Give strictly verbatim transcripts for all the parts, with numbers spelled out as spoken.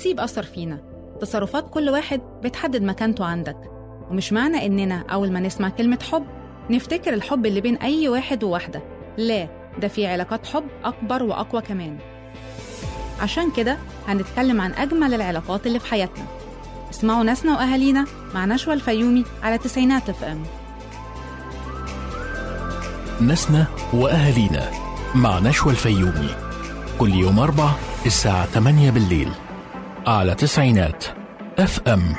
بتسيب أثر فينا. تصرفات كل واحد بتحدد مكانته عندك، ومش معنى إننا أول ما نسمع كلمة حب نفتكر الحب اللي بين أي واحد وواحدة. لا، ده في علاقات حب أكبر وأقوى كمان. عشان كده هنتكلم عن أجمل العلاقات اللي في حياتنا. اسمعوا ناسنا وأهالينا مع نشوى الفيومي على تسعينات اف ام. ناسنا وأهالينا مع نشوى الفيومي كل يوم أربع الساعة ثمانية بالليل على تسعينات اف ام.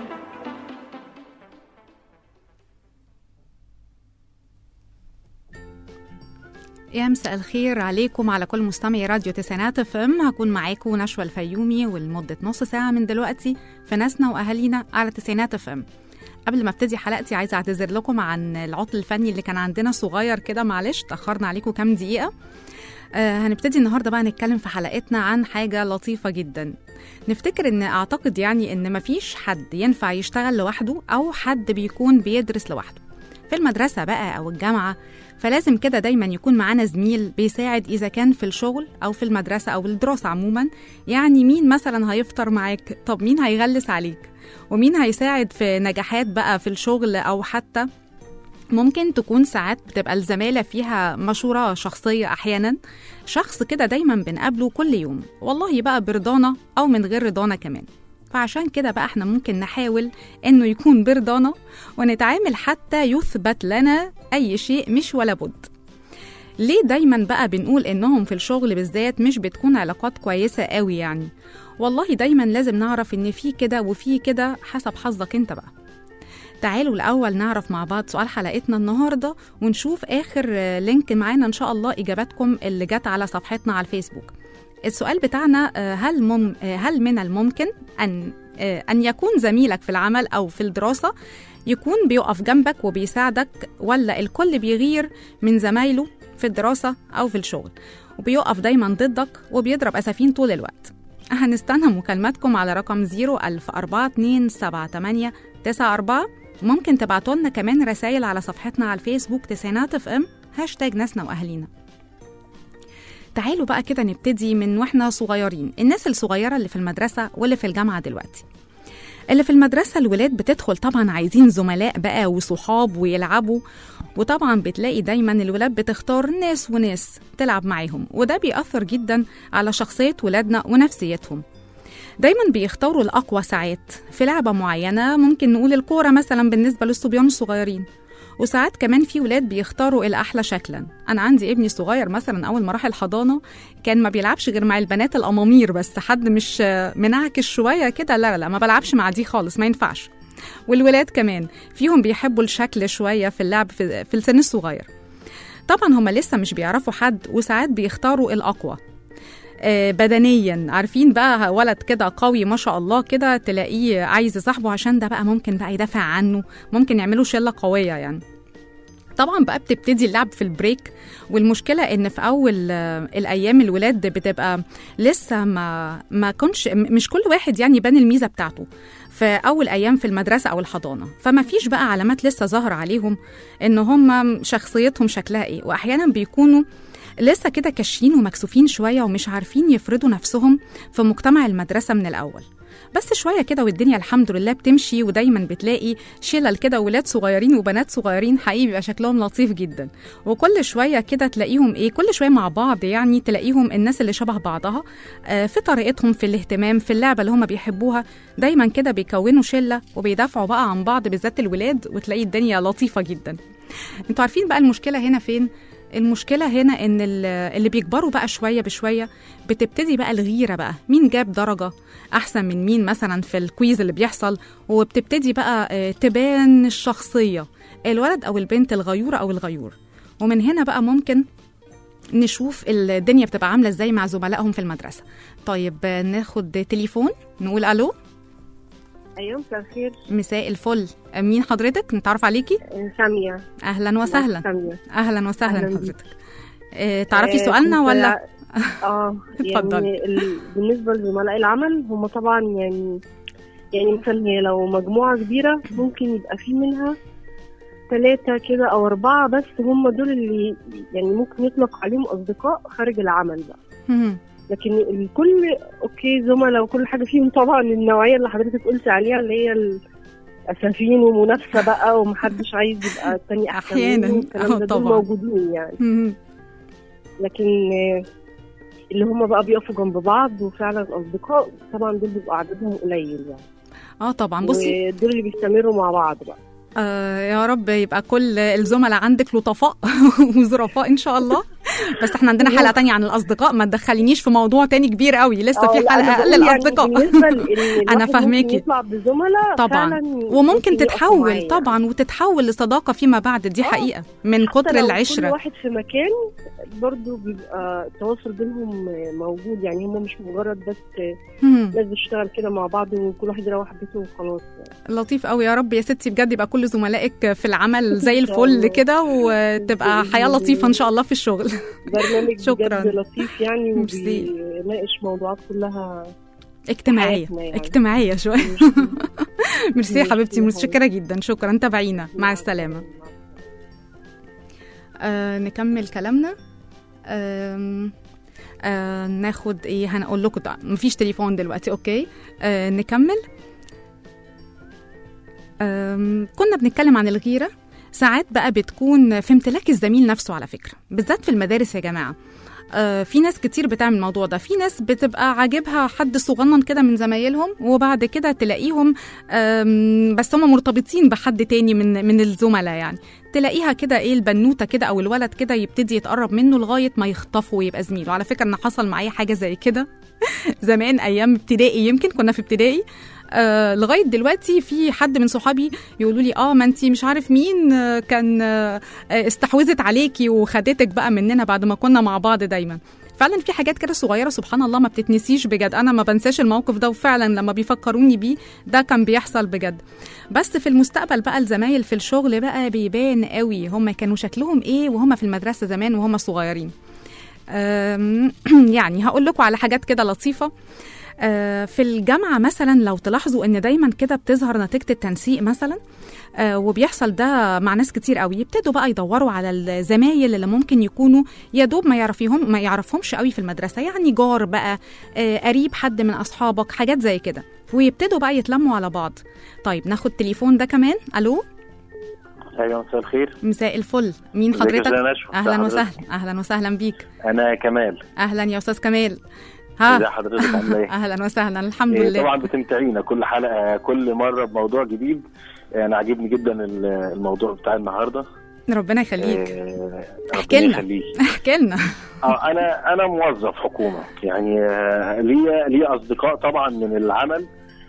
يا مساء الخير عليكم على كل مستمعي راديو تسعينات اف ام. هكون معاكم نشوى الفيومي ولمدة نص ساعة من دلوقتي في ناسنا وأهالينا على تسعينات اف ام. قبل ما ابتدي حلقتي عايزة اعتذر لكم عن العطل الفني اللي كان عندنا صغير كده، معلش تأخرنا عليكم كام دقيقة. آه هنبتدي النهاردة بقى نتكلم في حلقتنا عن حاجة لطيفة جدا. نفتكر ان اعتقد يعني ان مفيش حد ينفع يشتغل لوحده او حد بيكون بيدرس لوحده. في المدرسة بقى او الجامعة فلازم كده دايما يكون معانا زميل بيساعد إذا كان في الشغل أو في المدرسة أو الدراسة عموما. يعني مين مثلا هيفطر معاك؟ طب مين هيغلس عليك؟ ومين هيساعد في نجاحات بقى في الشغل؟ أو حتى ممكن تكون ساعات بتبقى الزمالة فيها مشورة شخصية، أحيانا شخص كده دايما بنقابله كل يوم، والله بقى برضانا أو من غير رضانا كمان. فعشان كده بقى احنا ممكن نحاول انه يكون برضانا ونتعامل حتى يثبت لنا اي شيء مش ولا بد. ليه دايما بقى بنقول انهم في الشغل بالذات مش بتكون علاقات كويسة قوي يعني؟ والله دايما لازم نعرف ان في كده وفي كده حسب حظك انت بقى. تعالوا الأول نعرف مع بعض سؤال حلقتنا النهاردة ونشوف آخر لينك معانا إن شاء الله إجاباتكم اللي جت على صفحتنا على الفيسبوك. السؤال بتاعنا هل مم هل من الممكن أن أن يكون زميلك في العمل أو في الدراسة يكون بيقف جنبك وبيساعدك، ولا الكل بيغير من زمايله في الدراسة أو في الشغل وبيقف دايما ضدك وبيضرب أسافين طول الوقت؟ هنستنى مكالماتكم على رقم زيرو ألف أربعة اتنين سبعة تمانية تسعة أربعة. ممكن تبعتوا لنا كمان رسائل على صفحتنا على الفيسبوك تسعينات اف ام هاشتاج ناسنا وأهالينا. تعالوا بقى كده نبتدي من واحنا صغيرين. الناس الصغيرة اللي في المدرسة واللي في الجامعة دلوقتي، اللي في المدرسة الولاد بتدخل طبعا عايزين زملاء بقى وصحاب ويلعبوا، وطبعا بتلاقي دايما الولاد بتختار ناس وناس تلعب معاهم، وده بيأثر جدا على شخصية ولادنا ونفسيتهم. دايما بيختاروا الأقوى ساعات في لعبة معينة، ممكن نقول الكورة مثلا بالنسبة للصبيان الصغيرين، وساعات كمان في ولاد بيختاروا الأحلى شكلا. أنا عندي ابني الصغير مثلا أول ما راح الحضانة كان ما بيلعبش غير مع البنات الأمامير بس، حد مش منعكش شوية كده، لا لا ما بلعبش مع دي خالص، ما ينفعش. والولاد كمان فيهم بيحبوا الشكل شوية في اللعب في, في السن الصغير. طبعا هم لسه مش بيعرفوا حد، وساعات بيختاروا الأقوى بدنيا. عارفين بقى ولد كده قوي ما شاء الله كده تلاقيه عايز صاحبه عشان ده بقى ممكن بقى يدافع عنه، ممكن يعملوا شلة قوية يعني. طبعا بقى بتبتدي اللعب في البريك، والمشكلة ان في اول الايام الولاد بتبقى لسه ما ما كنش مش كل واحد يعني يبان الميزة بتاعته في اول ايام في المدرسة او الحضانة، فما فيش بقى علامات لسه ظاهرة عليهم ان هم شخصيتهم شكلها ايه، واحيانا بيكونوا لسه كده كاشين ومكسوفين شوية ومش عارفين يفرضوا نفسهم في مجتمع المدرسة من الأول. بس شوية كده والدنيا الحمد لله بتمشي، ودايما بتلاقي شلل كده ولاد صغيرين وبنات صغيرين حقيقي بيبقى شكلهم لطيف جدا، وكل شوية كده تلاقيهم ايه كل شوية مع بعض، يعني تلاقيهم الناس اللي شبه بعضها آه في طريقتهم في الاهتمام في اللعبة اللي هم بيحبوها، دايما كده بيكونوا شلة وبيدافعوا بقى عن بعض بالذات الولاد، وتلاقي الدنيا لطيفة جدا. انتوا عارفين بقى المشكلة هنا فين؟ المشكلة هنا إن اللي بيكبروا بقى شوية بشوية بتبتدي بقى الغيرة بقى، مين جاب درجة أحسن من مين مثلا في الكويز اللي بيحصل، وبتبتدي بقى تبان الشخصية الولد أو البنت الغيورة أو الغيور. ومن هنا بقى ممكن نشوف الدنيا بتبقى عاملة إزاي مع زملائهم في المدرسة. طيب ناخد تليفون نقول ألو. أيوة مساء الخير. مساء الفل، مين حضرتك؟ نتعرف عليكي؟ سامية. أهلا وسهلا. سامية. أهلا وسهلا حضرتك. اه تعرفي آه سؤالنا ولا؟ اه اتفضل. يعني ال... بالنسبة لزملاء العمل هم طبعا يعني يعني مثلا هي لو مجموعة كبيرة ممكن يبقى في منها ثلاثة كده أو أربعة بس هم دول اللي يعني ممكن يطلق عليهم أصدقاء خارج العمل بقى. لكن الكل اوكي زملاء وكل حاجه فيهم طبعا النوعيه اللي حضرتك قلت عليها اللي هي الاسفين ومنافسه بقى ومحدش عايز يبقى التاني احسن احيانا الكلام ده دول موجودين يعني. مم. لكن اللي هم بقى بيقفوا جنب بعض وفعلا اصدقاء طبعا دول بيبقوا عددهم قليل يعني. اه طبعا. بصي ودول اللي بيستمروا مع بعض بقى. آه يا رب يبقى كل الزملاء عندك لطفاء وظرفاء ان شاء الله. بس احنا عندنا حلقه تانية عن الاصدقاء، ما تدخلينيش في موضوع تاني كبير قوي، لسه في حلقه للاصدقاء. يعني انا فاهماكي طبعا، وممكن تتحول طبعا وتتحول لصداقه فيما بعد، دي آه. حقيقه من كتر العشره. كل واحد في مكان برضو بيبقى التواصل بينهم موجود، يعني هم مش مجرد بس ناس بتشتغل كده مع بعض وكل واحد يروح بيته وخلاص يعني. لطيف قوي. يا رب يا ستي بجد يبقى كل زملائك في العمل زي الفل كده، وتبقى حياه لطيفه ان شاء الله في الشغل. برنامج شكرا بجد لطيف يعني، وبيناقش موضوعات كلها اجتماعيه يعني. اجتماعيه شويه. ميرسي يا حبيبتي، متشكره جدا، شكرا. تابعينا، مع السلامه. آه نكمل كلامنا. آه آه ناخد ايه، هنقول لكم مفيش تليفون دلوقتي. اوكي آه نكمل. آه كنا بنتكلم عن الغيره. ساعات بقى بتكون في امتلاك الزميل نفسه، على فكرة بالذات في المدارس يا جماعة. آه في ناس كتير بتعمل الموضوع ده. في ناس بتبقى عاجبها حد صغنن كده من زمايلهم، وبعد كده تلاقيهم بس هم مرتبطين بحد تاني من من الزملاء يعني. تلاقيها كده ايه البنوتة كده او الولد كده يبتدي يتقرب منه لغاية ما يخطفه ويبقى زميله. على فكرة ان حصل معايا حاجة زي كده زمان ايام ابتدائي، يمكن كنا في ابتدائي. آه لغايه دلوقتي في حد من صحابي يقولوا لي اه ما انتي مش عارف مين آه كان آه استحوذت عليكي وخدتك بقى مننا بعد ما كنا مع بعض دايما. فعلا في حاجات كده صغيره سبحان الله ما بتتنسيش بجد. انا ما بنساش الموقف ده، وفعلا لما بيفكروني بيه ده كان بيحصل بجد. بس في المستقبل بقى الزمايل في الشغل بقى بيبان قوي هم كانوا شكلهم ايه وهم في المدرسه زمان وهم صغيرين. يعني هقول لكم على حاجات كده لطيفه. في الجامعة مثلا لو تلاحظوا ان دايما كده بتظهر نتيجة التنسيق مثلا، وبيحصل ده مع ناس كتير قوي، يبتدوا بقى يدوروا على الزمايل اللي ممكن يكونوا يا دوب ما يعرفيهم ما يعرفهمش قوي في المدرسة، يعني جار بقى، قريب حد من اصحابك، حاجات زي كده، ويبتدوا بقى يتلموا على بعض. طيب ناخد تليفون ده كمان. الو. ايوه مساء الخير. مساء الفل. مين حضرتك؟ اهلا وسهلا. اهلا وسهلا بيك. انا كمال. اهلا يا استاذ كمال. ها ازي حضرتك عامله ايه؟ اهلا وسهلا. الحمد إيه لله. طبعا بتمتعينا كل حلقه كل مره بموضوع جديد. انا عاجبني جدا الموضوع بتاع النهارده. ربنا يخليك. إيه احكي لنا احكي لنا. اه انا انا موظف حكومه يعني، ليا ليا اصدقاء طبعا من العمل.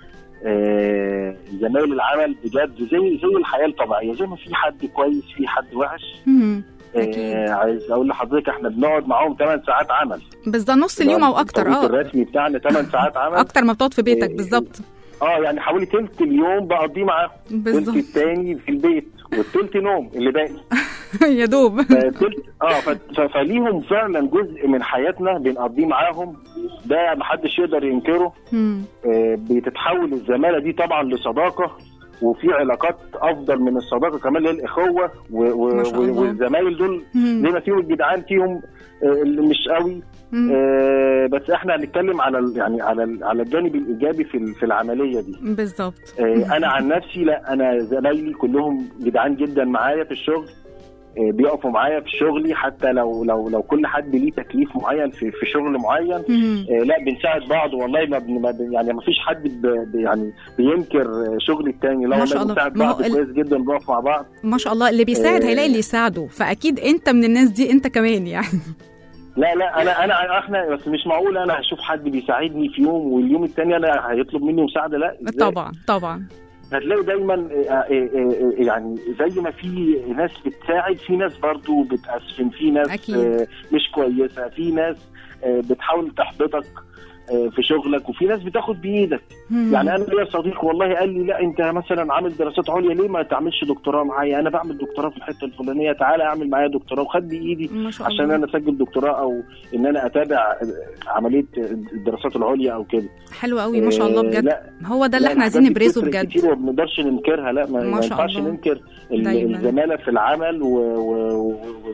آه زمايل العمل بجد زي زي الحياه الطبيعيه، زي ما في حد كويس في حد وحش. آه عايز اقول لحضرتك احنا بنقعد معاهم ثمان ساعات عمل بالظبط، نص اليوم او اكتر. اه الرسمي بتاعنا ثمان ساعات عمل اكتر ما بتقعد في بيتك. آه بالظبط. اه يعني حوالي ثلث اليوم بقضيه معاهم، الثلث الثاني في البيت والثلث نوم اللي باقي يا دوب. اه فليهم فعلا جزء من حياتنا بنقضيه معاهم، ده محدش يقدر ينكره. آه بتتحول الزماله دي طبعا لصداقه، وفي علاقات افضل من الصداقه كمان للاخوه، والزمايل دول زي ما فيهم الجدعان فيهم اللي مش قوي. آه بس احنا هنتكلم على يعني على على الجانب الايجابي في في العمليه دي بالظبط. آه انا عن نفسي لا، انا زمايلي كلهم جدعان جدا معايا في الشغل، آه بيقفوا معايا في شغلي، حتى لو لو لو كل حد ليه تكليف معين في في شغل معين. آه لا بنساعد بعض والله، ما يعني ما فيش حد يعني بينكر شغل التاني، لا والله بنساعد بعض كويس جدا، بنقف مع بعض ما شاء الله. اللي بيساعد آه هيلاقي اللي يساعده، فاكيد انت من الناس دي انت كمان يعني. لا لا انا انا احنا بس مش معقول انا هشوف حد بيساعدني في يوم واليوم الثاني انا هيطلب مني مساعده، لا إزاي؟ طبعا طبعا هتلاقي دايما يعني زي ما في ناس بتساعد في ناس برضو بتأسفن، في ناس أكيد. مش كويسه، في ناس بتحاول تحبطك في شغلك، وفي ناس بتاخد بايدك. يعني انا ليا صديق والله قال لي لا انت مثلا عامل دراسات عليا ليه ما تعملش دكتوراه معايا؟ انا بعمل دكتوراه في الحته الفلانيه، تعالى اعمل معايا دكتوراه، وخد بايدي عشان انا اسجل دكتوراه او ان انا اتابع عمليه الدراسات العليا او كده. حلو قوي ما شاء الله بجد. هو ده اللي احنا عايزين نبرزه بجد كتير وما بنقدرش ننكرها. لا ما, ما ينفعش ننكر الزماله في العمل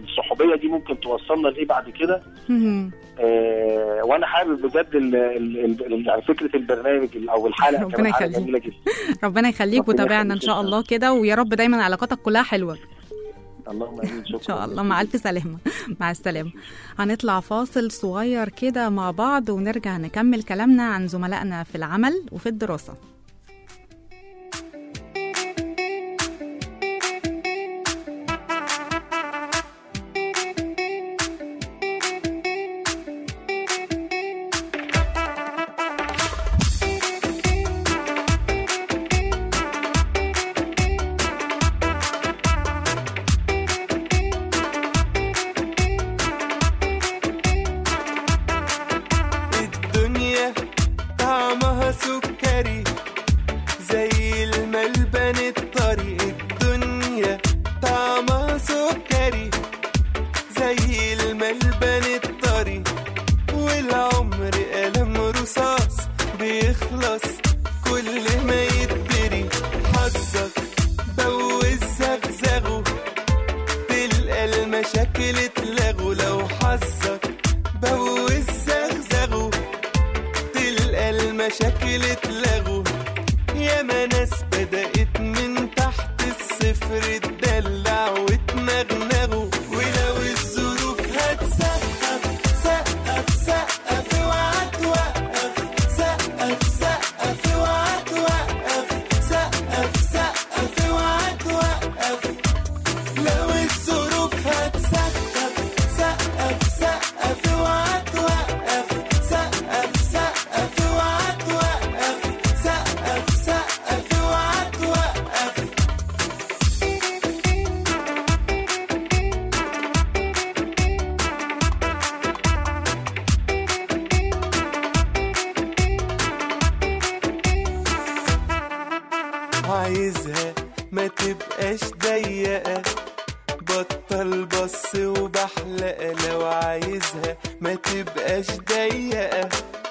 الصحوبيه دي ممكن توصلنا لايه بعد كده. آه وانا حابب بجد ال ال ال يعني فكره البرنامج او الحلقه ربنا يخليك. ربنا يخليك وتابعنا ان شاء الله كده، ويا رب دايما علاقاتك كلها حلوه. اللهم امين. شكرا ان شاء الله. مع الف سلامه. مع السلامه. هنطلع فاصل صغير كده مع بعض ونرجع نكمل كلامنا عن زملائنا في العمل وفي الدراسه. عايزها ما تبقاش ضيقة، بطل بص وبحلقة. لو عايزها ما تبقاش ضيقة،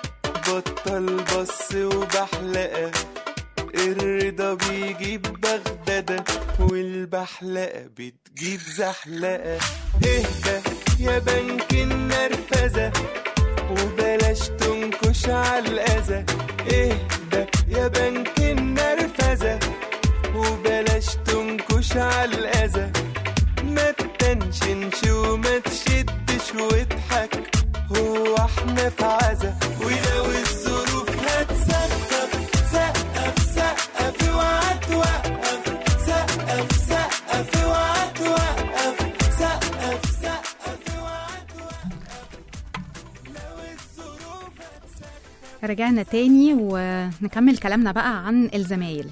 بطل بص وبحلقة. الرضا بيجيب بغدادة والبحلقة بتجيب زحلقة. اهدى يا بنك النرفزة وبلاش تنكش عالأذى. اهدى يا بنك النرفزة وبلاش تنكش عالأذى. ما تنشنش وما تشدش واضحك، هو احنا في عزا. ولو الظروف هتسقف سقف سقف اوعى توقف. سقف سقف اوعى توقف. سقف سقف اوعى توقف. لو الظروف هتسقف. رجعنا تاني ونكمل كلامنا بقى عن الزمايل.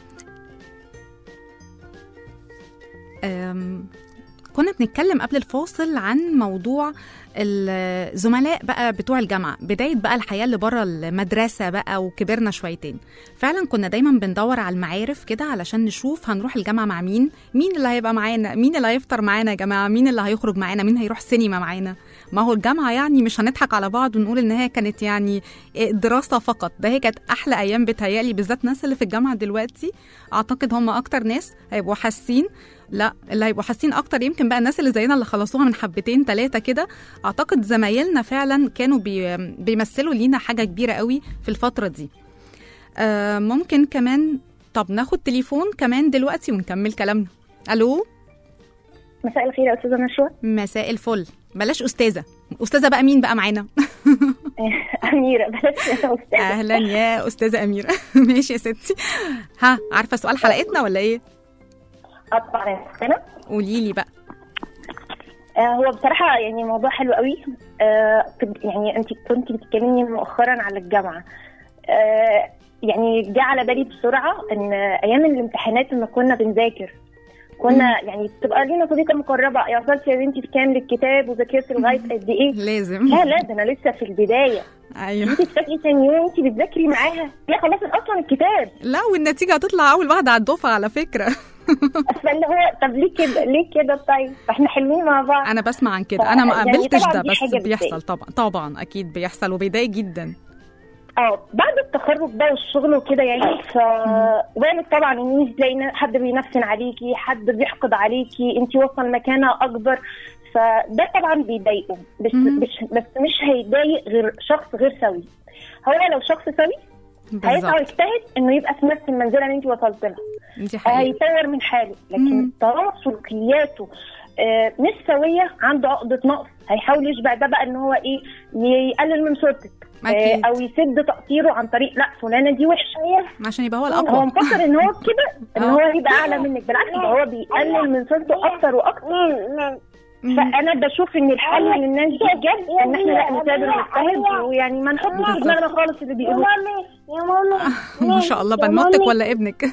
كنا بنتكلم قبل الفاصل عن موضوع الزملاء بقى بتوع الجامعة، بداية بقى الحياة اللي بره المدرسة بقى وكبرنا شويتين. فعلا كنا دايما بندور على المعارف كده علشان نشوف هنروح الجامعة مع مين، مين اللي هيبقى معانا، مين اللي هيفطر معانا يا جماعة، مين اللي هيخرج معانا، مين هيروح سينما معانا. ما هو الجامعة يعني مش هنضحك على بعض ونقول ان هي كانت يعني دراسة فقط، ده هي كانت احلى ايام. بتهيالي بالذات ناس اللي في الجامعة دلوقتي اعتقد هم اكتر ناس هيبقوا حاسين، لا اللي هيبقوا حاسين اكتر يمكن بقى الناس اللي زينا اللي خلصوها من حبتين ثلاثه كده. اعتقد زمايلنا فعلا كانوا بي بيمثلوا لينا حاجه كبيره قوي في الفتره دي. آه ممكن كمان طب ناخد تليفون كمان دلوقتي ونكمل كلامنا. الو، مساء الخير يا استاذه نشوى. مساء الفل. بلاش استاذه، استاذه بقى مين بقى معانا؟ اميره. بلاش استاذه. اهلا يا استاذه اميره. ماشي يا ستي. ها عارفه سؤال حلقتنا ولا ايه؟ طبعا انا قولي لي بقى. آه هو بصراحه يعني موضوع حلو قوي. آه يعني انت كنت بتتكلمي مؤخرا على الجامعه. آه يعني جه على بالي بسرعه ان ايام الامتحانات لما كنا بنذاكر كنا مم. يعني تبقى لينا صديقه مقربه، يا وصلت يا بنتي في كام للكتاب وذاكرتي لغايه قد ايه؟ لازم. لا لا ده انا لسه في البدايه. ايوه. انت تفاجئي ثاني يوم انت بتذاكري معاها هي خلصت اصلا الكتاب. لا والنتيجه هتطلع اول واحده على الدفعه على فكره. اللي هو طب ليه كده ليه كده؟ طيب احنا حلوين مع بعض. انا بسمع عن كده، انا ما قابلتش يعني ده بس بيحصل طبعا. طبعا اكيد بيحصل وبيضايق جدا. اه بعد التخرج بقى والشغل وكده يعني ف وارد طبعا ان تلاقي حد بينفسن عليكي، حد بيحقد عليكي، انت واصله لمكانه اكبر، فده طبعا بيضايقه، بس مش بس مش هيضايق غير شخص غير سوي. هو لو شخص سوي هيسعى ويجتهد انه يبقى في نفس المنزله اللي انت وصلت لها، هيطور من حاله. لكن طالما سلوكياته آه مش سويه، عنده عقده نقص، هيحاول يشبع ده بقى ان هو ايه، يقلل من صورتك آه او يسد تقصيره عن طريق لا فلانه دي وحشه عشان يبقى هو الاقوى. هو مفكر ان هو كده ان هو يبقى اعلى منك، بالعكس ده هو بيقلل من صورته اكتر واكتر. فانا بشوف ان الحل للناس دي بجد ان احنا لا نتابع ونجتهد، ويعني ما نحطش في دماغنا خالص اللي بيقولوه. يا ماما ما شاء الله، بنوتك ولا ابنك؟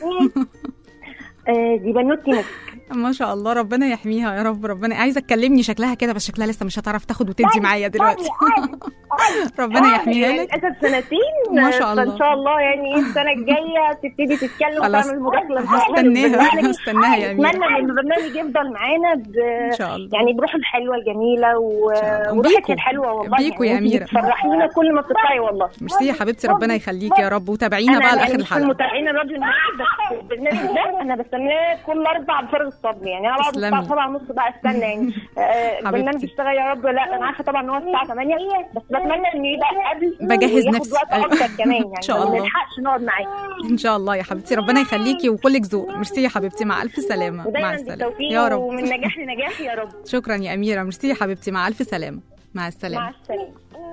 دي بنوتي مسك ما شاء الله، ربنا يحميها يا رب. ربنا عايزه تكلمني شكلها كده، بس شكلها لسه مش هتعرف تاخد وتدي معايا دلوقتي. ربنا يحميها لك. للاسف سنتين ما شاء الله، فان شاء الله يعني السنه الجايه تبتدي تتكلم وتعمل مداخله. هستناها هستناها يا اميره. اتمنى ان البرنامج يفضل معانا ب... ان شاء الله، يعني بروح الحلوه الجميله وروحك الحلوه والله. بيكو يا اميره، فرحينا كل ما بتطلعي والله. ميرسي يا حبيبتي، ربنا يخليكي يا رب. وتابعينا بقى لاخر الحلقه. انا متابعين الراديو المصري، بس البرنامج ده انا بستناه كل اربع بفارغ الصبر. يعني انا بقعد الساعه سبعة ونص بقى استنى يعني البرنامج يشتغل يا رب. لا انا عارفه طبعا ان هو الساعه ثمانية، بس بتمنى ان يبقى قبل، بجهز نفسي اكتر كمان يعني ان شاء الله. ما نلحقش نقعد معاكي ان شاء الله يا حبيبتي، ربنا يخليكي وكلك ذوق. ميرسي يا حبيبتي، مع الف سلامه. مع السلامه يا رب، ومن نجاح لنجاح يا رب. شكرا يا اميره، ميرسي يا حبيبتي، مع الف سلامه. مع السلامه. مع السلامه.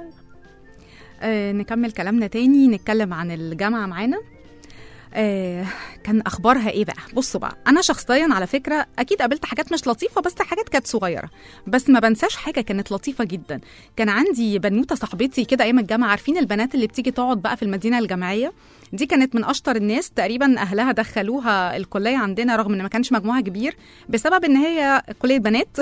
آه نكمل كلامنا تاني، نتكلم عن الجامعه معانا. آه كان اخبارها ايه بقى؟ بصوا بقى، انا شخصيا على فكره اكيد قابلت حاجات مش لطيفه، بس حاجات كانت صغيره، بس ما بنساش حاجه كانت لطيفه جدا. كان عندي بنوته صاحبتي كده ايام الجامعه، عارفين البنات اللي بتيجي تقعد بقى في المدينه الجامعيه دي، كانت من اشطر الناس تقريبا. اهلها دخلوها الكليه عندنا رغم ان ما كانش مجموعها كبير، بسبب ان هي كليه بنات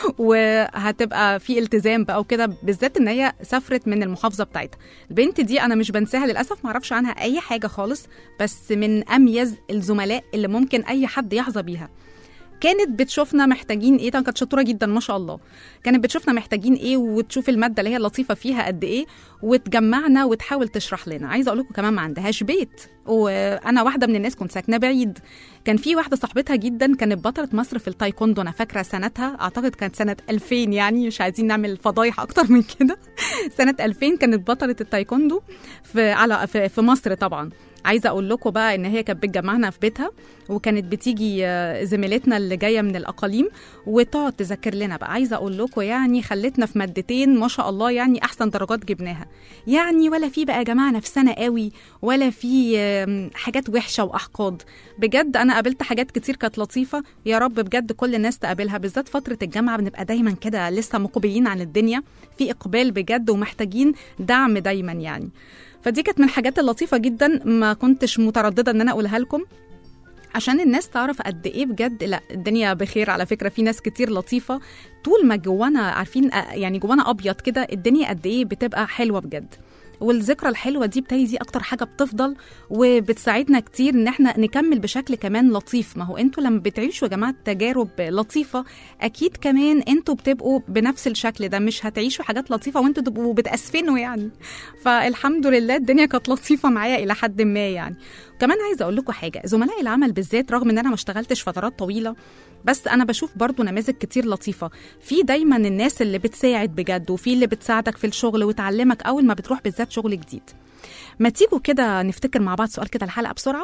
وهتبقى في التزام بقى وكده، بالذات ان هي سافرت من المحافظه بتاعتها. البنت دي انا مش بنساها للاسف، ما اعرفش عنها اي حاجه خالص، بس من اميز الزملاء اللي ممكن اي حد يحظى بيها. كانت بتشوفنا محتاجين ايه، كانت شطوره جدا ما شاء الله. كانت بتشوفنا محتاجين ايه وتشوف الماده اللي هي لطيفه فيها قد ايه، وتجمعنا وتحاول تشرح لنا. عايزه اقول لكم كمان ما عندهاش بيت، وانا واحده من الناس كنت ساكنه بعيد. كان في واحده صاحبتها جدا كانت بطله مصر في التايكوندو، انا فاكره سنتها اعتقد كانت سنه ألفين، يعني مش عايزين نعمل فضايح اكتر من كده. سنه ألفين كانت بطله التايكوندو في على في, في مصر طبعا. عايزه اقول لكم بقى ان هي كانت بتجمعنا في بيتها، وكانت بتيجي زميلتنا اللي جايه من الاقاليم وتقعد تذاكر لنا بقى. عايزه اقول لكم يعني خلتنا في مادتين ما شاء الله، يعني احسن درجات جبناها، يعني ولا في بقى يا جماعه نفسنا قوي، ولا في حاجات وحشه واحقاد. بجد انا قابلت حاجات كتير كانت لطيفه، يا رب بجد كل الناس تقابلها، بالذات فتره الجامعه بنبقى دايما كده لسه مقبلين عن الدنيا، في اقبال بجد ومحتاجين دعم دايما يعني. فدي كانت من الحاجات اللطيفة جدا، ما كنتش مترددة ان انا اقولها لكم عشان الناس تعرف قد ايه بجد لا الدنيا بخير. على فكرة في ناس كتير لطيفة، طول ما جوانا عارفين يعني جوانا ابيض كده، الدنيا قد ايه بتبقى حلوة بجد. والذكرى الحلوة دي بتاعي دي أكتر حاجة بتفضل وبتساعدنا كتير إن احنا نكمل بشكل كمان لطيف. ما هو انتوا لما بتعيشوا يا جماعة تجارب لطيفة، أكيد كمان انتوا بتبقوا بنفس الشكل ده، مش هتعيشوا حاجات لطيفة وانتوا تبقوا بتأسفنوا يعني. فالحمد لله الدنيا كانت لطيفة معايا إلى حد ما يعني. كمان عايزة أقول لكم حاجة، زملاء العمل بالذات رغم إن أنا ما اشتغلتش فترات طويلة، بس أنا بشوف برضو نماذج كتير لطيفة. في دايما الناس اللي بتساعد بجد، وفي اللي بتساعدك في الشغل وتعلمك أول ما بتروح بالذات شغل جديد. ما تيجوا كده نفتكر مع بعض سؤال كده الحلقة بسرعة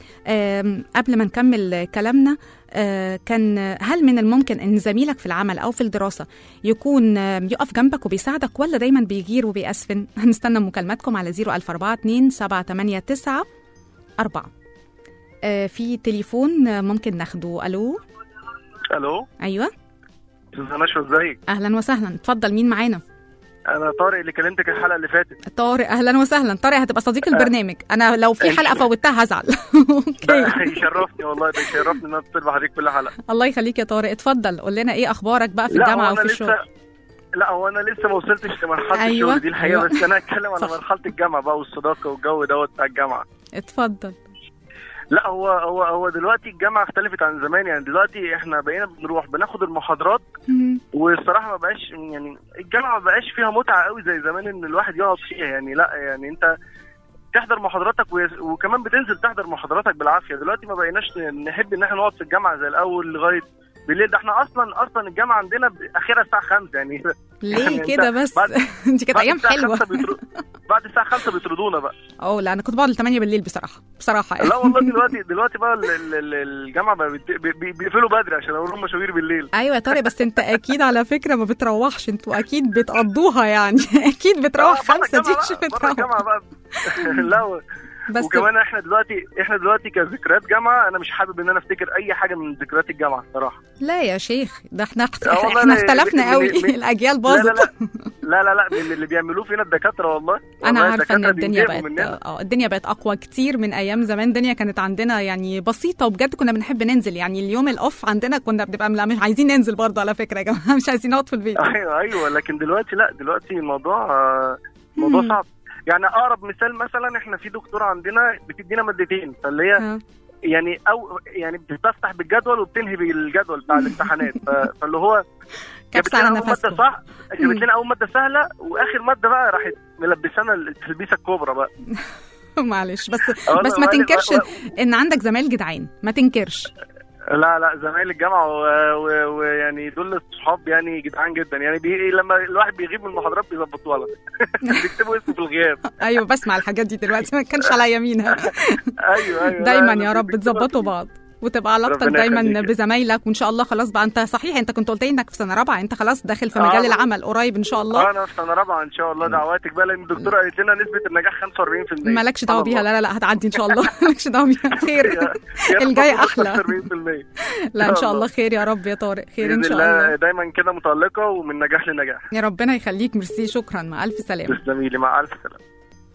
قبل ما نكمل كلامنا. كان هل من الممكن أن زميلك في العمل أو في الدراسة يكون يقف جنبك وبيساعدك، ولا دايما بيغير وبيأسفن؟ هنستنى مكالماتكم على زيرو ألف أربعة اتنين سبعة تمانية تسعة أربعة. في تليفون ممكن ناخده. ألو. ألو. أيوة استاذة نشوى، ازيك؟ أهلا وسهلا، اتفضل. مين معانا؟ أنا طارق اللي كلمتك الحلقة اللي فاتت. طارق أهلا وسهلا. طارق هتبقى صديق البرنامج، أنا لو في حلقة فوتها هزعل. أوكي. يشرفني والله، ده يشرفني إن أنا أتصل بحضرتك كل حلقة. الله يخليك يا طارق، اتفضل قول لنا إيه أخبارك بقى في الجامعة وفي الشغل. لا هو أنا لسه ما وصلتش لمرحلة أيوة. الشغل دي الحقيقة. أيوة. بس أنا هتكلم على مرحلة الجامعة بقى والصداقة والجو دوت بتاع الجامعة. اتفضل. لا هو هو هو دلوقتي الجامعه اختلفت عن زمان. يعني دلوقتي احنا بقينا بنروح بناخد المحاضرات، والصراحه ما بقاش يعني الجامعه ما بقاش فيها متعه قوي زي زمان ان الواحد يقعد فيها. يعني لا يعني انت تحضر محاضراتك وكمان بتنزل تحضر محاضراتك بالعافيه. دلوقتي ما بقيناش نحب ان احنا نقعد في الجامعه زي الاول لغايه بالليل. ده احنا اصلا اصلا الجامعه عندنا اخرها الساعه خمسة يعني. ليه يعني كده بس؟ انت كانت ايام حلوه. بعد الساعه خمسة بيطردونا بقى. اه لا انا كنت بقعد لثمانية بالليل بصراحه بصراحه يعني. لا والله دلوقتي دلوقتي بقى الجامعه بقى بيقفلوا بدري عشان اقول لهم مشاوير بالليل. ايوه يا طارق، بس انت اكيد على فكره ما بتروحش، انتوا اكيد بتقضوها يعني. اكيد بتروح خمسة دي مش بتروح الجامعه بقى. لا بس وكمان احنا دلوقتي احنا دلوقتي كذكريات جامعه انا مش حابب ان انا افتكر اي حاجه من ذكريات الجامعه الصراحه. لا يا شيخ، ده احنا احنا اختلفنا قوي. الاجيال باظت. لا لا لا لا من اللي بيعملوه فينا الدكاتره والله. انا عارفه ان الدنيا بقت اه الدنيا بقت اقوى كتير من ايام زمان. الدنيا كانت عندنا يعني بسيطه، وبجد كنا بنحب ننزل. يعني اليوم الاوف عندنا كنا بنبقى مش عايزين ننزل برضه على فكره يا جماعه، مش عايزين نقعد في البيت. ايوه ايوه لكن دلوقتي لا، دلوقتي الموضوع موضوع صعب. يعني اقرب مثال مثلا احنا في دكتوره عندنا بتدينا مادتين، فاللي هي يعني او يعني بتفتح بالجدول وبتنهي بالجدول بتاع الامتحانات. فاللي هو جابت لنا اول ماده صح، جابت لنا اول ماده سهله، واخر ماده بقى راحت ملبسانا التلبيسه الكبرى بقى. معلش بس بس ما تنكرش ان عندك زمايل جدعان، ما تنكرش. لا لا زمايل الجامعه ويعني دول الصحاب يعني جدعان جدا. يعني بي... لما الواحد بيغيب من المحاضرات بيظبطوها لك. بيكتبوا اسمه في الغياب. ايوه بسمع الحاجات دي دلوقتي، ما كانش على يمينها. ايوه ايوه دايما يا رب تظبطوا بعض وتبقى علاقتك دايما بزمايلك. وان شاء الله خلاص بقى انت صحيح انت كنت قلت لي انك في سنه رابعه، انت خلاص داخل في مجال آه العمل قريب ان شاء الله. اه انا في سنه رابعه ان شاء الله. دعواتك بقى، لان الدكتوره قالت لنا نسبه النجاح خمسة وأربعين بالمية. مالكش دعوه بيها. لا لا لا هتعدي ان شاء الله. مالكش دعوه بيها. خير. الجاي احلى. لا ان شاء الله خير يا رب يا طارق. خير ان شاء الله. دايما كده متالقه ومن نجاح لنجاح. يا ربنا يخليك. ميرسي شكرا. مع الف سلامه. تسلمي لي. مع الف سلامه.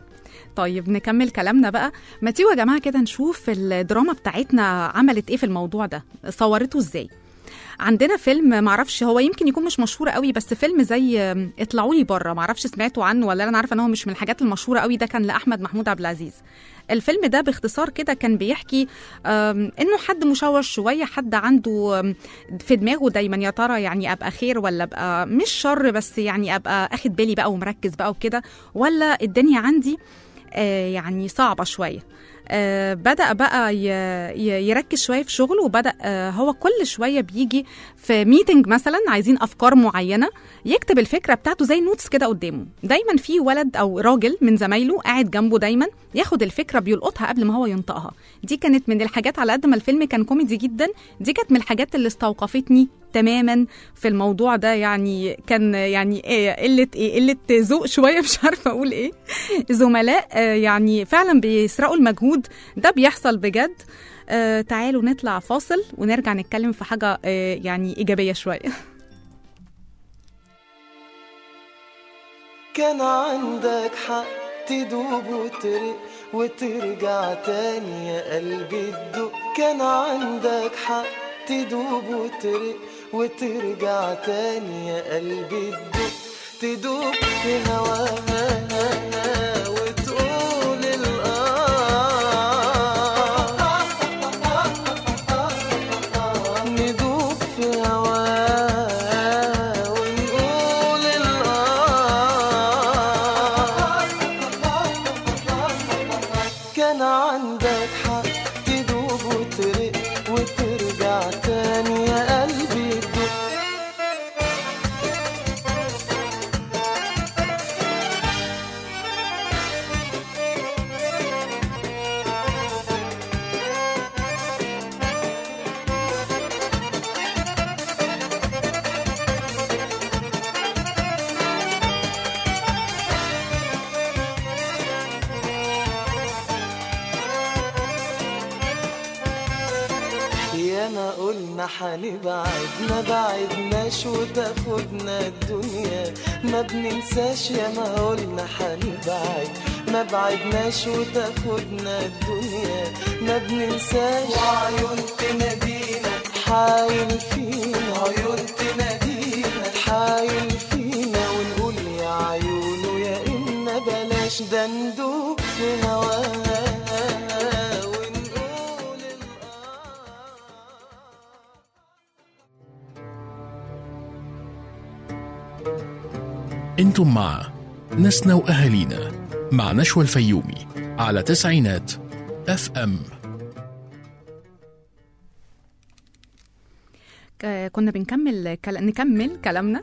طيب نكمل كلامنا بقى. ما تيجوا يا جماعه كده نشوف الدراما بتاعتنا عملت ايه في الموضوع ده، صورته ازاي. عندنا فيلم معرفش هو يمكن يكون مش مشهور قوي، بس فيلم زي اطلعوا لي بره، معرفش سمعتوا عنه ولا. انا عارفه ان هو مش من الحاجات المشهوره قوي. ده كان لاحمد محمود عبد العزيز. الفيلم ده باختصار كده كان بيحكي انه حد مشوش شويه، حد عنده في دماغه دايما يا ترى يعني ابقى خير ولا ابقى مش شر، بس يعني ابقى اخد بالي بقى ومركز بقى وكده، ولا الدنيا عندي آه يعني صعبة شوية. آه بدأ بقى يركز شوية في شغله، وبدأ آه هو كل شوية بيجي في ميتنج مثلا عايزين أفكار معينة، يكتب الفكرة بتاعته زي نوتس كده قدامه. دايما في ولد أو راجل من زمايله قاعد جنبه دايما ياخد الفكرة بيلقطها قبل ما هو ينطقها. دي كانت من الحاجات، على قد ما الفيلم كان كوميدي جدا، دي كانت من الحاجات اللي استوقفتني تماما في الموضوع ده. يعني كان يعني ايه قله ايه قله ذوق شويه، مش عارفه اقول ايه. زملاء آه يعني فعلا بيسرقوا المجهود ده، بيحصل بجد. آه تعالوا نطلع فاصل ونرجع نتكلم في حاجه آه يعني ايجابيه شويه. كان عندك حق تدوب وترق وترجع تاني يا قلبي تدق. كان عندك حق تدوب وترق وترجع تاني يا قلبي تدق. تدوب في هواها وتقول الآه، ندوب في هواها ونقول الآه. كان عندك حق تدوب وترق وترجع تاني يا قلبي تدق. ياما قلنا حنبعد ما بعدناش وتاخدنا الدنيا، ما بننساش. ياما قلنا حنبعد ما بعدناش وتاخدنا الدنيا، ما بننساش. وعيون تنادينا حايل فينا، عيون تنادينا حايل فينا، ونقول يا عيونه يا إما بلاش ده ندوب في هواها. انتم مع ناسنا وأهالينا مع نشوى الفيومي على تسعينات اف ام. كنا بنكمل كل... نكمل كلامنا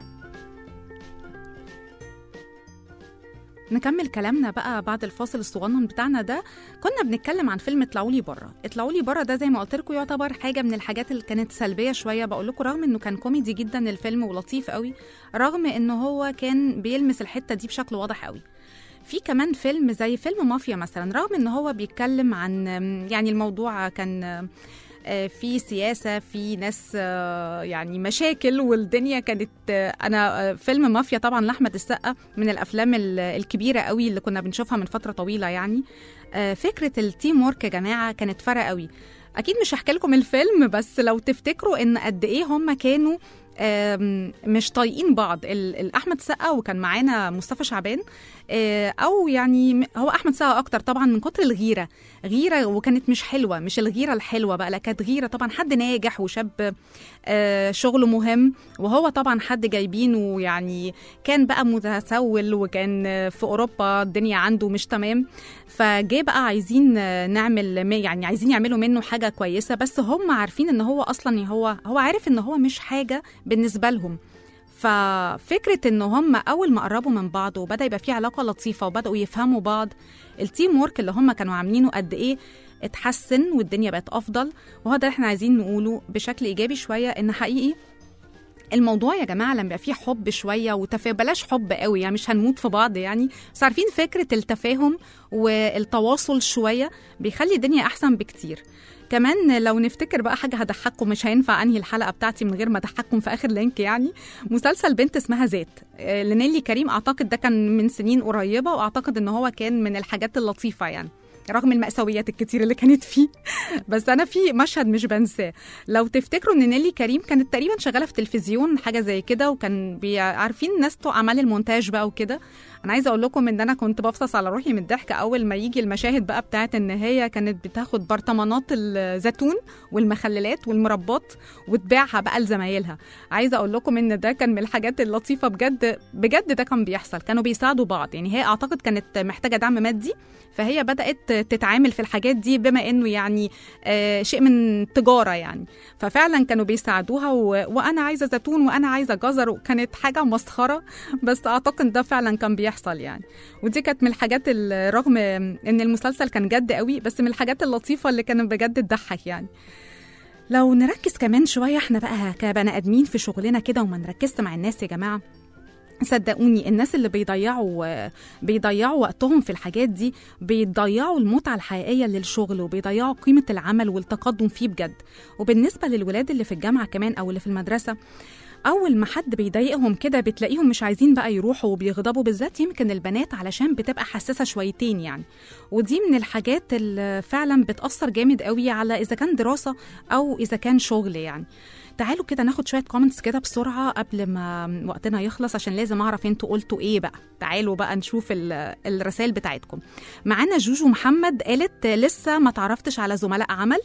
نكمل كلامنا بقى بعد الفاصل الصغنن بتاعنا ده. كنا بنتكلم عن فيلم اطلعوا لي بره. اطلعوا لي بره ده زي ما قلت لكم يعتبر حاجه من الحاجات اللي كانت سلبيه شويه، بقول لكم رغم انه كان كوميدي جدا الفيلم ولطيف قوي، رغم انه هو كان بيلمس الحته دي بشكل واضح قوي. في كمان فيلم زي فيلم مافيا مثلا، رغم انه هو بيتكلم عن يعني الموضوع كان في سياسة، في ناس يعني مشاكل والدنيا كانت، أنا فيلم مافيا طبعا لأحمد السقا من الأفلام الكبيرة قوي اللي كنا بنشوفها من فترة طويلة. يعني فكرة التيم وورك يا جماعة كانت فرق قوي. أكيد مش هحكي لكم الفيلم، بس لو تفتكروا إن قد إيه هم كانوا مش طايقين بعض. الأحمد السقا وكان معانا مصطفى شعبان، أو يعني هو أحمد السقا أكتر طبعا من كتر الغيرة، غيرة وكانت مش حلوة، مش الغيرة الحلوة بقى، لا كانت غيرة طبعا. حد ناجح وشاب شغله مهم، وهو طبعا حد جايبينه يعني كان بقى متسول وكان في أوروبا الدنيا عنده مش تمام، فجاء بقى عايزين نعمل يعني عايزين يعملوا منه حاجة كويسة، بس هم عارفين إن هو أصلا هو هو عارف إن هو مش حاجة بالنسبة لهم. ففكرة إن هم أول ما قربوا من بعض وبدأ يبقى في علاقة لطيفة وبدأوا يفهموا بعض، التيم وورك اللي هم كانوا عاملينه قد إيه اتحسن والدنيا بقت أفضل. وهذا اللي احنا عايزين نقوله بشكل إيجابي شوية، إن حقيقي الموضوع يا جماعة لما يبقى فيه حب شوية وتفاهم، بلاش حب قوي يعني مش هنموت في بعض يعني، بس عارفين فكرة التفاهم والتواصل شوية بيخلي الدنيا أحسن بكتير. كمان لو نفتكر بقى حاجة هضحككم، مش هينفع أنهي الحلقة بتاعتي من غير ما أضحككم في آخر لينك. يعني مسلسل بنت اسمها ذات لنيلي كريم، أعتقد ده كان من سنين قريبة، وأعتقد إن هو كان من الحاجات اللطيفة يعني رغم المأساويات الكتير اللي كانت فيه. بس أنا في مشهد مش بنساه، لو تفتكروا إن نيلي كريم كانت تقريبا شغالة في تلفزيون حاجة زي كده، وكان عارفين ناس بتوع أعمال المونتاج بقى وكده. أنا عايزة أقول لكم إن أنا كنت بفصص على روحي من الضحك أول ما يجي المشاهد بقى بتاعت إن هي كانت بتاخد برطمانات الزيتون والمخللات والمربات وتبيعها بقى لزمايلها. عايزة أقول لكم إن ده كان من الحاجات اللطيفة بجد بجد، ده كان بيحصل، كانوا بيساعدوا بعض. يعني هي أعتقد كانت محتاجة دعم مادي، فهي بدأت تتعامل في الحاجات دي بما إنه يعني آه شيء من تجارة يعني، ففعلا كانوا بيساعدوها و... وأنا عايزة زيتون وأنا عايزة جزر، وكانت حاجة مسخرة، بس أعتقد ده فعلا كان بيحصل يعني. ودي كانت من الحاجات رغم إن المسلسل كان جد قوي، بس من الحاجات اللطيفة اللي كانت بجد تضحك يعني. لو نركز كمان شوية احنا بقى كبني آدمين في شغلنا كده وما نركزش مع الناس يا جماعة، صدقوني الناس اللي بيضيعوا بيضيعوا وقتهم في الحاجات دي بيضيعوا المتعة الحقيقية للشغل، وبيضيعوا قيمة العمل والتقدم فيه بجد. وبالنسبة للولاد اللي في الجامعة كمان أو اللي في المدرسة، أول ما حد بيضايقهم كده بتلاقيهم مش عايزين بقى يروحوا وبيغضبوا، بالذات يمكن البنات علشان بتبقى حساسة شويتين يعني. ودي من الحاجات اللي فعلا بتأثر جامد قوي على إذا كان دراسة أو إذا كان شغل يعني. تعالوا كده ناخد شوية كومنتس كده بسرعة قبل ما وقتنا يخلص، عشان لازم أعرف انتوا قلتوا ايه بقى. تعالوا بقى نشوف الرسائل بتاعتكم. معانا جوجو محمد قالت لسه ما تعرفتش على زملاء عمل،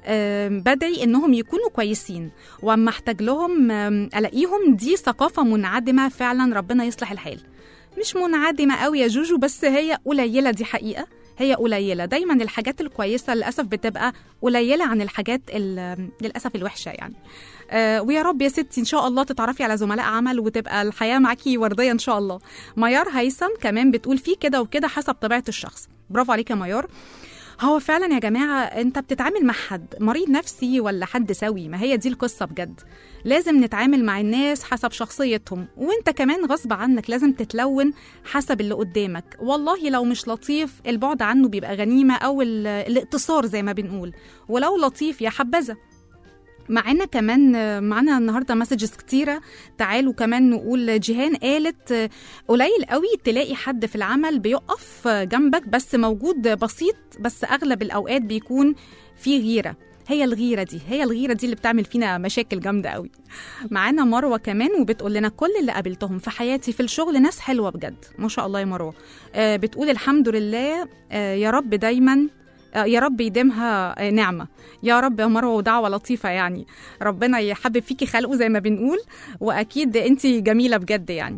بدعي انهم يكونوا كويسين، واما احتاج لهم الاقيهم. دي ثقافة منعدمة فعلا، ربنا يصلح الحال. مش منعدمة قوي يا جوجو، بس هي قليلة، دي حقيقة هي قليلة. دايما الحاجات الكويسة للأسف بتبقى قليلة عن الحاجات للأسف الوحشة يعني. آه ويا رب يا ستي إن شاء الله تتعرفي على زملاء عمل وتبقى الحياة معاكي وردية إن شاء الله. ميار هيثم كمان بتقول فيه كده وكده حسب طبيعة الشخص. برافو عليك يا ميار. هو فعلا يا جماعة انت بتتعامل مع حد مريض نفسي ولا حد سوي، ما هي دي القصة بجد. لازم نتعامل مع الناس حسب شخصيتهم، وانت كمان غصب عنك لازم تتلون حسب اللي قدامك. والله لو مش لطيف البعد عنه بيبقى غنيمة، او الاقتصار زي ما بنقول، ولو لطيف يا حبذا. معنا كمان معنا النهارده مسجز كتيره. تعالوا كمان نقول جيهان قالت قليل قوي تلاقي حد في العمل بيقف جنبك بس موجود بسيط، بس اغلب الاوقات بيكون في غيره. هي الغيره دي هي الغيره دي اللي بتعمل فينا مشاكل جامده قوي. معانا مروه كمان وبتقول لنا كل اللي قابلتهم في حياتي في الشغل ناس حلوه بجد. ما شاء الله يا مروه. آه بتقول الحمد لله. آه يا رب دايما يا رب يديمها نعمة يا رب يا مروة، ودعوة لطيفة يعني. ربنا يحبب فيكي خلقه زي ما بنقول، وأكيد أنتي جميلة بجد يعني.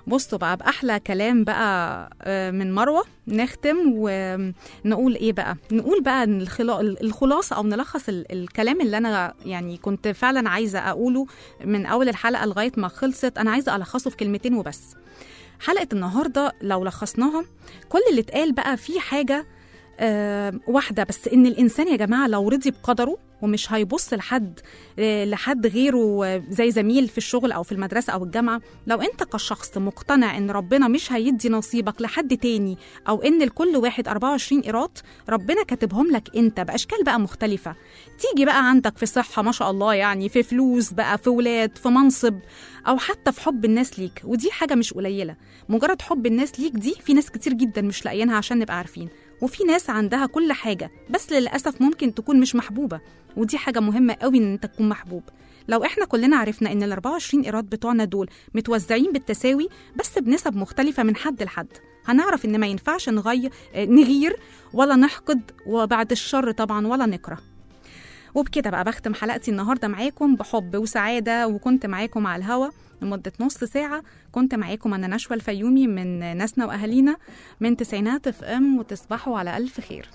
بصوا بقى بأحلى كلام بقى من مروة نختم ونقول ايه بقى، نقول بقى الخلاصة او نلخص الكلام اللي انا يعني كنت فعلا عايزة اقوله من اول الحلقة لغاية ما خلصت. انا عايزة الخصه في كلمتين وبس. حلقة النهاردة لو لخصناها كل اللي اتقال بقى في حاجة أه واحدة بس، إن الإنسان يا جماعة لو رضي بقدره ومش هيبص لحد أه لحد غيره زي زميل في الشغل أو في المدرسة أو الجامعة، لو أنت كشخص مقتنع إن ربنا مش هيدي نصيبك لحد تاني، أو إن لكل واحد أربعة وعشرين قيراط ربنا كاتبهم لك أنت بأشكال بقى مختلفة، تيجي بقى عندك في صحة ما شاء الله، يعني في فلوس بقى، في ولاد، في منصب، أو حتى في حب الناس ليك، ودي حاجة مش قليلة. مجرد حب الناس ليك دي في ناس كتير جدا مش لاقيينها عشان نبقى عارفين، وفي ناس عندها كل حاجة بس للأسف ممكن تكون مش محبوبة، ودي حاجة مهمة قوي إن أنت تكون محبوب. لو إحنا كلنا عرفنا إن الأربعة وعشرين قيراط بتوعنا دول متوزعين بالتساوي بس بنسب مختلفة من حد لحد، هنعرف إن ما ينفعش نغير نغير ولا نحقد، وبعد الشر طبعا ولا نكره. وبكده بقى بختم حلقتي النهاردة معاكم بحب وسعادة، وكنت معاكم على الهوا لمدة نص ساعة. كنت معاكم أنا نشوى الفيومي من ناسنا وأهالينا من تسعينات اف ام، وتصبحوا على ألف خير.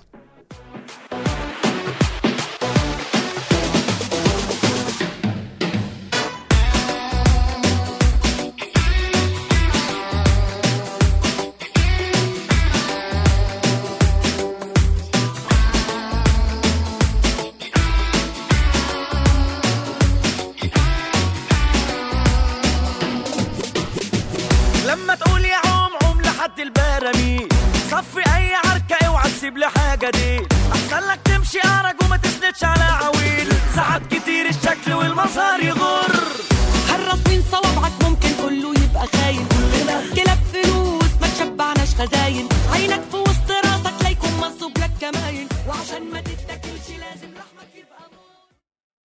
صفي اي عركة اوعى تسيب لي حاجة دي، احسن لك تمشي ارج وما تسندش على عويل، ساعات كتير الشكل والمظهر يغر. حرص من صوابعك ممكن كله يبقى خاين، كلاب فلوس ما تشبعناش خزاين،